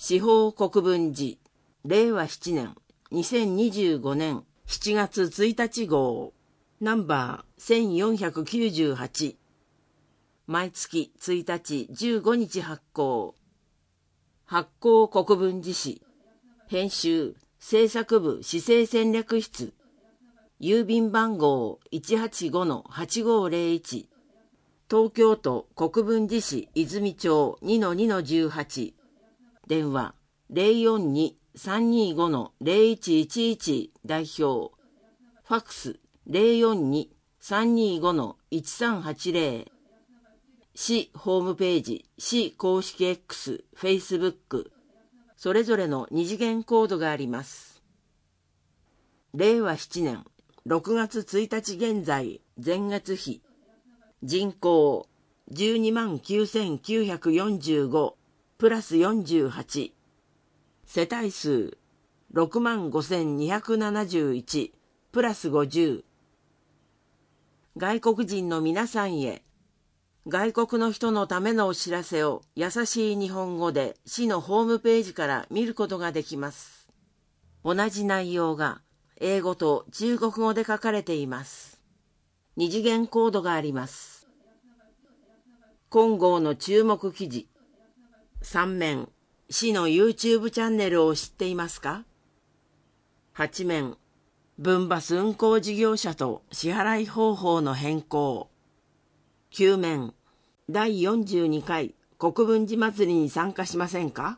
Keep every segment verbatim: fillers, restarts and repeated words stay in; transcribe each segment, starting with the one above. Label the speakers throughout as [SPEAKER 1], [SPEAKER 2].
[SPEAKER 1] 司法国分寺れいわななねんにせんにじゅうごねんしちがつついたち号ナンバーせんよんひゃくきゅうじゅうはち、毎月ついたちじゅうごにち発行。発行国分寺市編集制作部市政戦略室郵便番号 いちはちごのはちごぜろいち 東京都国分寺市泉町 にのにのじゅうはち 電話 ゼロよんに さんにごのぜろいちいちいち 代表ファックス ゼロよんに さんにごのいちさんはちぜろ 市ホームページ市公式 X、Facebookそれぞれの二次元コードがあります。れいわななねんろくがつついたち現在前月比人口じゅうにまんきゅうせんきゅうひゃくよんじゅうごプラスよんじゅうはち世帯数ろくまんごせんにひゃくななじゅういちプラスごじゅう外国人の皆さんへ外国の人のためのお知らせを優しい日本語で市のホームページから見ることができます。同じ内容が英語と中国語で書かれています。二次元コードがあります。今号の注目記事さん面市の YouTube チャンネルを知っていますか？はち面分バス運行事業者と支払い方法の変更きゅう面だいよんじゅうにかい国分寺祭りに参加しませんか？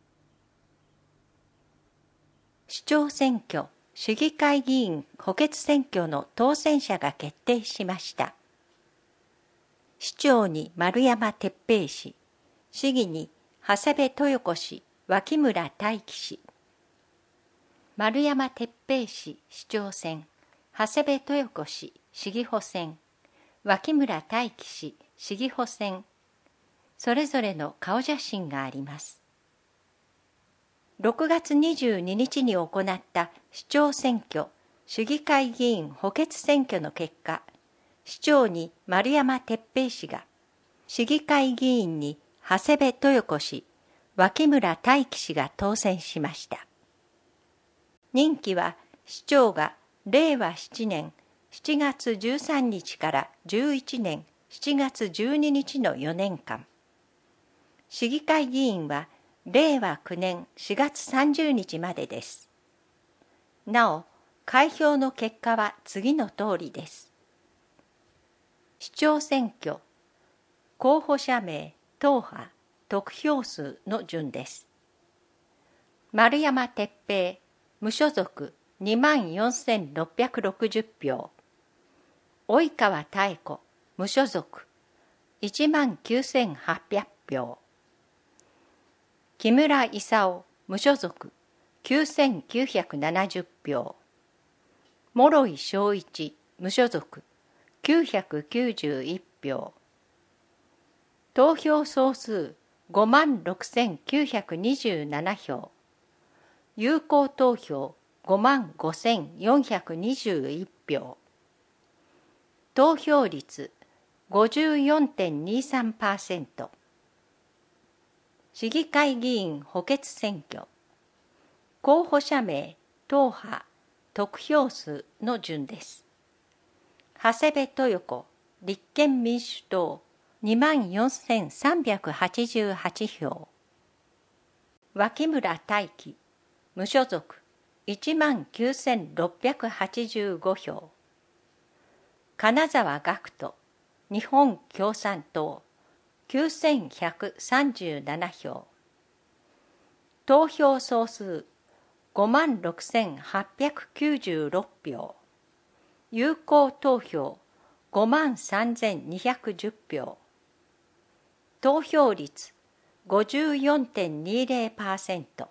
[SPEAKER 2] 市長選挙、市議会議員補欠選挙の当選者が決定しました。市長に丸山哲平氏、市議に長谷部豊子氏、脇村大樹氏。丸山哲平氏市長選、長谷部豊子氏市議補選、脇村大樹氏市議補選、それぞれの顔写真があります。ろくがつにじゅうににちに行った市長選挙、市議会議員補欠選挙の結果、市長に丸山哲平氏が、市議会議員に長谷部豊子氏、脇村大樹氏が当選しました。任期は市長がれいわななねんしちがつじゅうさんにちからじゅういちねんしちがつじゅうににちのよねんかん。市議会議員はれいわきゅうねんしがつさんじゅうにちまでです。なお、開票の結果は次の通りです。市長選挙、候補者名、党派、得票数の順です。丸山哲平、無所属にまんよんせんろっぴゃくろくじゅうひょう。及川妙子、無所属いちまんきゅうせんはっぴゃくひょう。木村勲、無所属きゅうせんきゅうひゃくななじゅうひょう。諸井正一、無所属きゅうひゃくきゅうじゅういちひょう。投票総数ごまんろくせんきゅうひゃくにじゅうななひょう。有効投票ごまんごせんよんひゃくにじゅういちひょう。投票率 ごじゅうよんてんにさんパーセント。市議会議員補欠選挙、候補者名、党派、得票数の順です。長谷部豊子、立憲民主党にまんよんせんさんびゃくはちじゅうはちひょう。脇村大樹、無所属いちまんきゅうせんろっぴゃくはちじゅうごひょう。金沢学人、日本共産党きゅうせんひゃくさんじゅうななひょう。投票総数ごまんろくせんはっぴゃくきゅうじゅうろくひょう。有効投票ごまんさんぜんにひゃくじゅうひょう。投票率 ごじゅうよんてんにじゅうパーセント。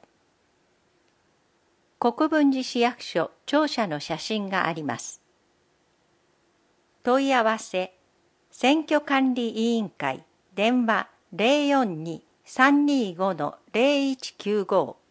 [SPEAKER 2] 国分寺市役所庁舎の写真があります。問い合わせ選挙管理委員会電話 ゼロよんに さんにごのぜろいちきゅうご